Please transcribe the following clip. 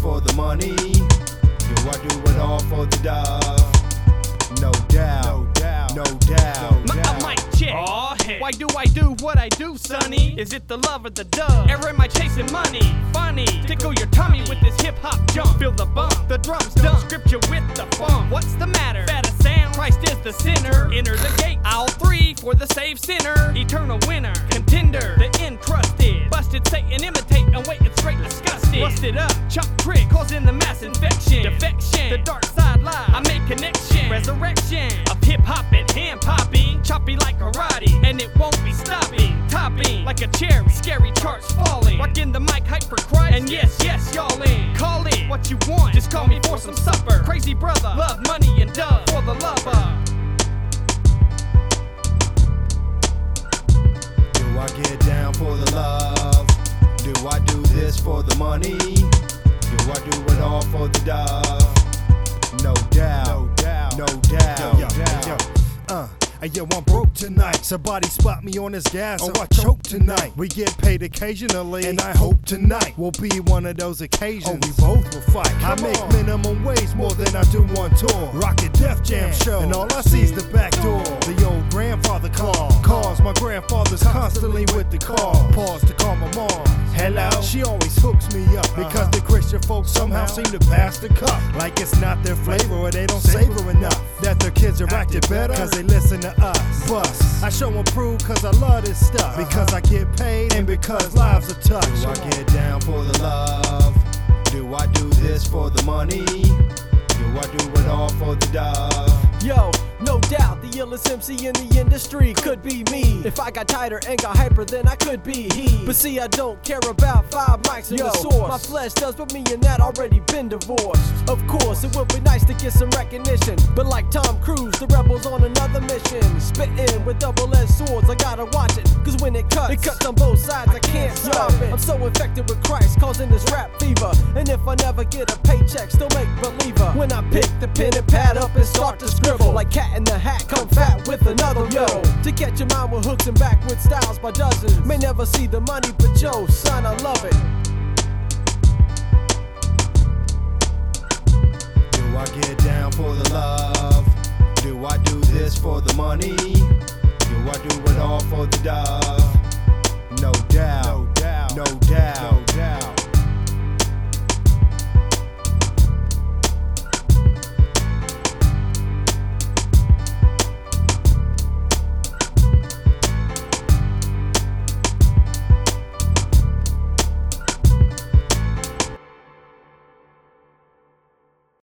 for the money? Do I do it all for the dove? No doubt, no doubt, no doubt. Mic check. Why do I do what I do, sonny? Is it the love or the dove? Or am I chasing money? Funny, tickle your tummy with this hip hop jump. Feel the bump, the drums dump. Scripture with the funk. What's the matter? Better sound. Christ is the sinner. Enter the gate. All three for the saved sinner. Eternal winner, contender. The encrusted. Busted Satan, imitate and wait and straight disgusted. Busted up, chop trick, causing the mass infection. Defection, the dark side lie. I make connection. Resurrection of hip hop and hand popping. Choppy like karate, and it won't be stopping. Topping like a cherry, scary charts falling. Rocking the mic hype for Christ, and yes, y'all in. Call it what you want, just call me for some supper. Crazy brother, love, money, and dove for the lover. Do I get down for the love? Do I do this for the money? Do I do it all for the dove? No doubt, no doubt, no doubt. Hey yo, I'm broke tonight. Somebody spot me on this gas, or I choke tonight. We get paid occasionally, and I hope tonight will be one of those occasions. Oh, we both will fight. I make minimum wage more than I do on tour. Rocket Def Jam show, and all I see is the back door. The old grandfather calls. My grandfather's constantly with the car. Pause to call my mom. Hello. She always hooks me up because the Christian folks somehow seem to pass the cup. Like it's not their flavor or they don't savor enough. That their kids are acting better because they listen to us. Bust. I show them prove cause I love this stuff. Because I get paid and because lives are touched. Do I get down for the love? Do I do this for the money? Do I do it all for the dove? Yo, no doubt, the illest MC in the industry could be me. If I got tighter and got hyper, then I could be he. But see, I don't care about 5 mics in the source. My flesh does, but me and that already been divorced. Of course, it would be nice to get some recognition, but like Tom Cruise, the rebel's on another mission. Spitting with double-edged swords, I gotta watch it, cause when it cuts on both sides, I can't stop it. I'm so infected with Christ, causing this rap fever. And if I never get a paycheck, still make believer. When I pick the pen and pad up and start to scribble, like Cat in the Hat, come fat with another yo. To catch your mind with hooks and backward styles by dozens. May never see the money, but yo, son, I love it. Do I get down for the love? Do I do this for the money? Do I do it all for the dove?